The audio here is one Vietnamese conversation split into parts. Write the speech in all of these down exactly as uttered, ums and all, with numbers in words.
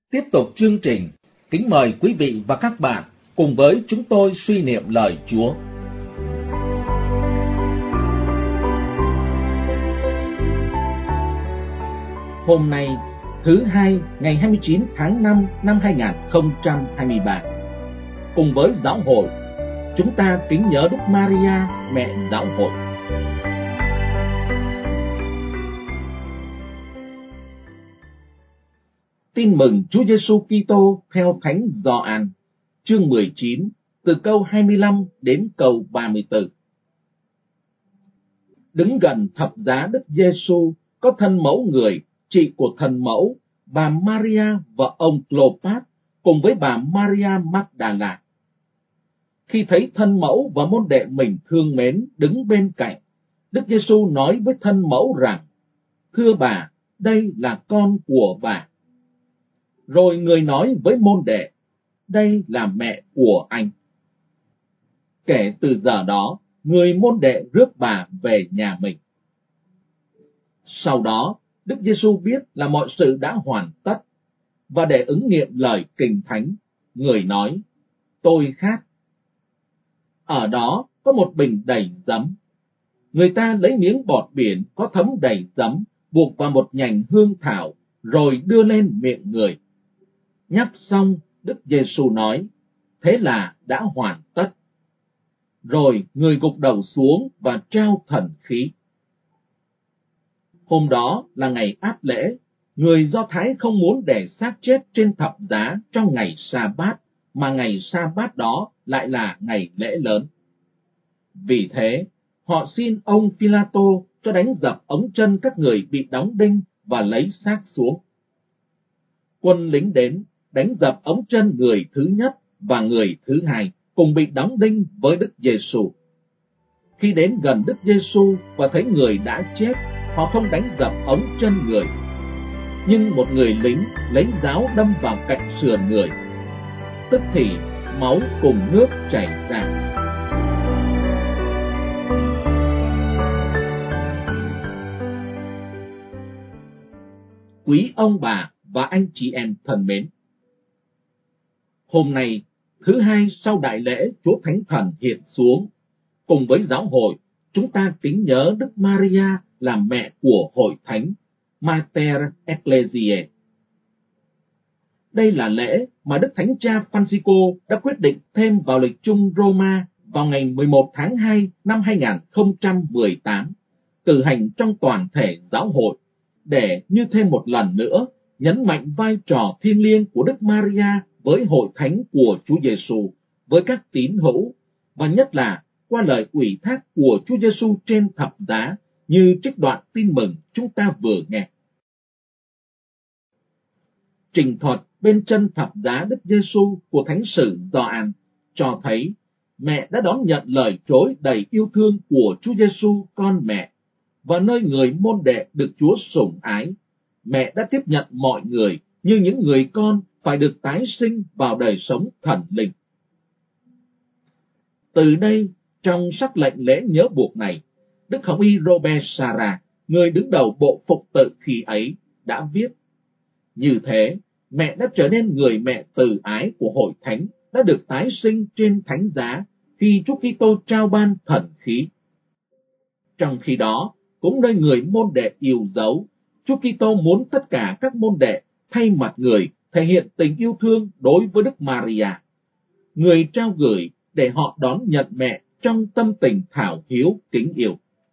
Tiếp tục chương trình, kính mời quý vị và các bạn cùng với chúng tôi suy niệm lời Chúa. Hôm nay, thứ hai, ngày hai mươi chín tháng năm năm hai nghìn không trăm hai mươi ba, cùng với giáo hội, chúng ta kính nhớ Đức Maria, mẹ giáo hội. Tin mừng Chúa Giêsu Kitô theo Thánh Gioan, chương mười chín, từ câu hai mươi lăm đến câu ba mươi tư. Đứng gần thập giá Đức Giêsu có thân mẫu người, chị của thần mẫu, bà Maria và ông Clopas, cùng với bà Maria Magdala. Khi thấy thân mẫu và môn đệ mình thương mến đứng bên cạnh, Đức Giêsu nói với thân mẫu rằng: "Thưa bà, đây là con của bà." Rồi người nói với môn đệ: "Đây là mẹ của anh." Kể từ giờ đó, người môn đệ rước bà về nhà mình. Sau đó, Đức Giêsu biết là mọi sự đã hoàn tất, và để ứng nghiệm lời Kinh Thánh, người nói: "Tôi khát." Ở đó có một bình đầy giấm. Người ta lấy miếng bọt biển có thấm đầy giấm, buộc vào một nhành hương thảo, rồi đưa lên miệng người. Nhắc xong, Đức Giêsu nói: "Thế là đã hoàn tất." Rồi người gục đầu xuống và trao thần khí. Hôm đó là ngày áp lễ. Người Do Thái không muốn để xác chết trên thập giá trong ngày Sa-bát, mà ngày Sa-bát đó lại là ngày lễ lớn. Vì thế, họ xin ông Phi-la-tô cho đánh dập ống chân các người bị đóng đinh và lấy xác xuống. Quân lính đến, đánh dập ống chân người thứ nhất và người thứ hai, cùng bị đóng đinh với Đức Giêsu. Khi đến gần Đức Giêsu và thấy người đã chết, họ không đánh dập ống chân người. Nhưng một người lính lấy giáo đâm vào cạnh sườn người. Tức thì máu cùng nước chảy ra. Quý ông bà và anh chị em thân mến, hôm nay, thứ hai sau đại lễ Chúa Thánh Thần hiện xuống, cùng với giáo hội, chúng ta kính nhớ Đức Maria là mẹ của Hội Thánh, Mater Ecclesiae. Đây là lễ mà Đức Thánh Cha Francisco đã quyết định thêm vào lịch chung Roma vào ngày mười một tháng hai năm hai nghìn không trăm mười tám, cử hành trong toàn thể giáo hội, để như thêm một lần nữa nhấn mạnh vai trò thiêng liêng của Đức Maria với Hội Thánh của Chúa Giêsu, với các tín hữu, và nhất là qua lời ủy thác của Chúa Giêsu trên thập giá, như trích đoạn tin mừng chúng ta vừa nghe. Trình thuật bên chân thập giá Đức Giêsu của Thánh sử Gioan cho thấy mẹ đã đón nhận lời trối đầy yêu thương của Chúa Giêsu con mẹ, và nơi người môn đệ được Chúa sủng ái, mẹ đã tiếp nhận mọi người như những người con phải được tái sinh vào đời sống thần linh. Từ đây, trong sắc lệnh lễ nhớ buộc này, Đức Hồng y Robert Sarah, người đứng đầu bộ phụng tự khi ấy, đã viết: "Như thế, mẹ đã trở nên người mẹ từ ái của Hội Thánh, đã được tái sinh trên thánh giá khi Chúa Kitô trao ban thần khí." Trong khi đó, cũng nơi người môn đệ yêu dấu, Chúa Kitô muốn tất cả các môn đệ thay mặt người thể hiện tình yêu thương đối với Đức Maria, người trao gửi để họ đón nhận mẹ trong tâm tình thảo hiếu kính yêu.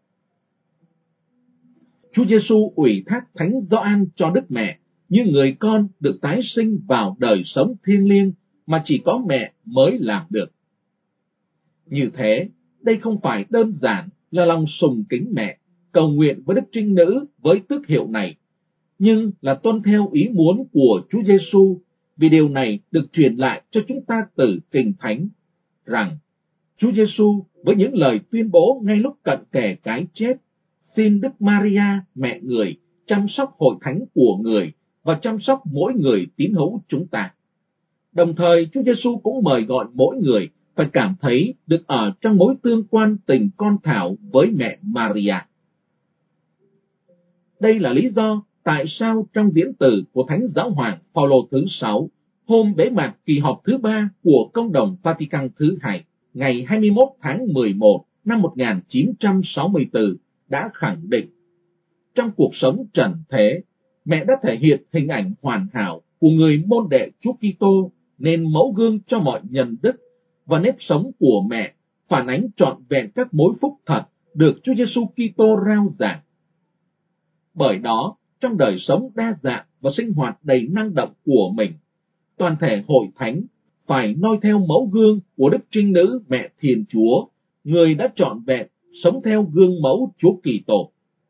Chúa Giêsu ủy thác Thánh Gioan cho Đức Mẹ như người con được tái sinh vào đời sống thiêng liêng mà chỉ có mẹ mới làm được. Như thế, đây không phải đơn giản là lòng sùng kính mẹ, cầu nguyện với Đức Trinh Nữ với tước hiệu này, nhưng là tuân theo ý muốn của Chúa Giêsu, vì điều này được truyền lại cho chúng ta từ Kinh Thánh, rằng Chúa Giêsu với những lời tuyên bố ngay lúc cận kề cái chết, xin Đức Maria, mẹ người, chăm sóc Hội Thánh của người và chăm sóc mỗi người tín hữu chúng ta. Đồng thời, Chúa Giêsu cũng mời gọi mỗi người phải cảm thấy được ở trong mối tương quan tình con thảo với mẹ Maria. Đây là lý do tại sao trong diễn từ của Thánh Giáo hoàng Phaolô thứ sáu, hôm bế mạc kỳ họp thứ ba của Công đồng Vatican thứ hai, ngày hai mươi mốt tháng mười một năm một nghìn chín trăm sáu mươi tư đã khẳng định, trong cuộc sống trần thế, mẹ đã thể hiện hình ảnh hoàn hảo của người môn đệ Chúa Kitô, nên mẫu gương cho mọi nhân đức, và nếp sống của mẹ phản ánh trọn vẹn các mối phúc thật được Chúa Giêsu Kitô rao giảng. Bởi đó, trong đời sống đa dạng và sinh hoạt đầy năng động của mình, toàn thể hội thánh phải noi theo mẫu gương của Đức Trinh Nữ Mẹ Thiên Chúa, người đã trọn vẹn sống theo gương mẫu Chúa Kitô.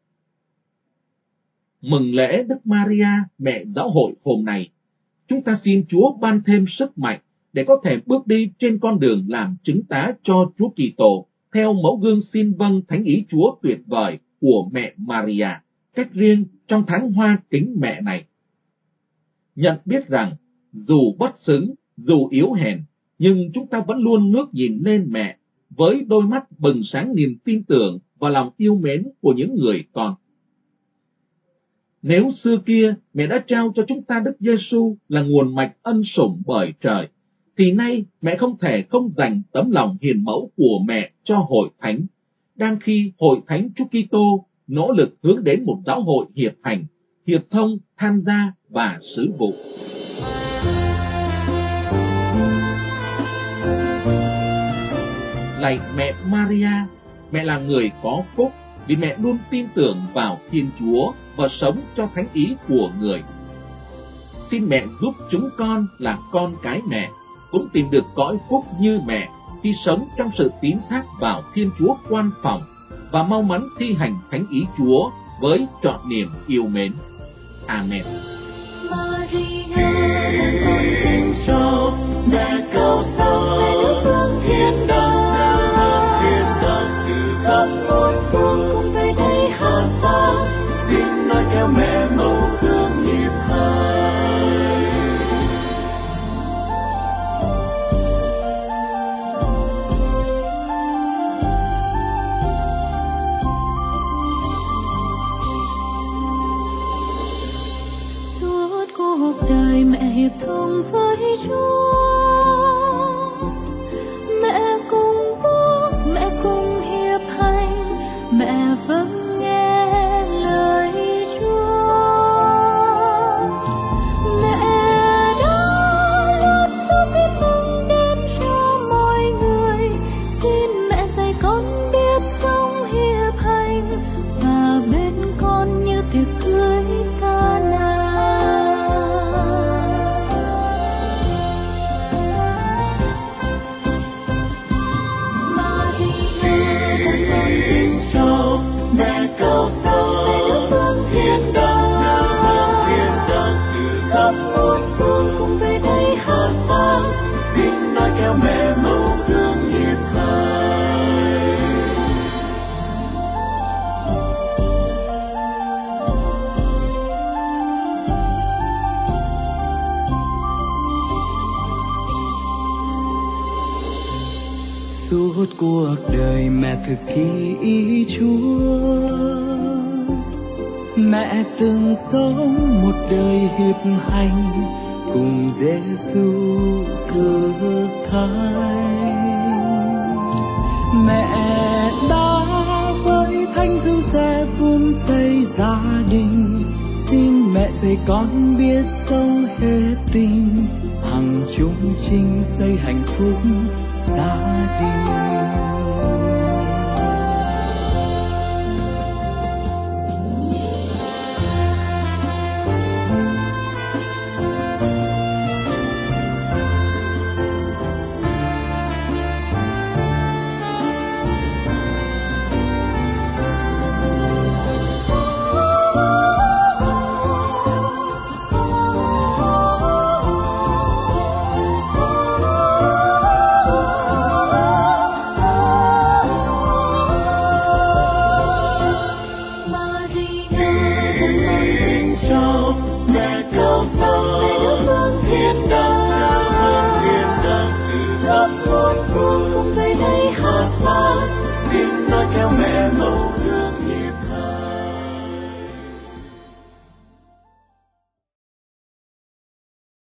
Mừng lễ Đức Maria, Mẹ Giáo hội hôm nay, chúng ta xin Chúa ban thêm sức mạnh để có thể bước đi trên con đường làm chứng tá cho Chúa Kitô theo mẫu gương xin vâng thánh ý Chúa tuyệt vời của mẹ Maria, cách riêng trong tháng hoa kính mẹ này. Nhận biết rằng, dù bất xứng, dù yếu hèn, nhưng chúng ta vẫn luôn ngước nhìn lên mẹ với đôi mắt bừng sáng niềm tin tưởng và lòng yêu mến của những người con. Nếu xưa kia mẹ đã trao cho chúng ta Đức Giêsu là nguồn mạch ân sủng bởi trời, thì nay mẹ không thể không dành tấm lòng hiền mẫu của mẹ cho hội thánh, đang khi hội thánh Chúa Kitô nỗ lực hướng đến một giáo hội hiệp hành, hiệp thông, tham gia và sứ vụ. Lạy mẹ Maria, mẹ là người có phúc vì mẹ luôn tin tưởng vào Thiên Chúa và sống cho thánh ý của người. Xin mẹ giúp chúng con là con cái mẹ cũng tìm được cõi phúc như mẹ khi sống trong sự tín thác vào Thiên Chúa quan phòng và mau mắn thi hành thánh ý Chúa với trọn niềm yêu mến. Amen. Hiệp thông với Chúa, mẹ cùng bước, mẹ cùng hiệp hành, mẹ vâng nghe lời Chúa. Mẹ đã luôn sống biết mừng đến cho mọi người, xin mẹ dạy con biết sống hiệp hành và bên con như tiệc cưới ta nào. Suốt cuộc đời mẹ thực thi ý Chúa, mẹ từng sống một đời hiệp hành cùng Giêsu cực thánh. Mẹ đã với Thánh Giuse vun xây gia đình, xin mẹ dạy con biết sống hết tình, hằng chung chinh xây hạnh phúc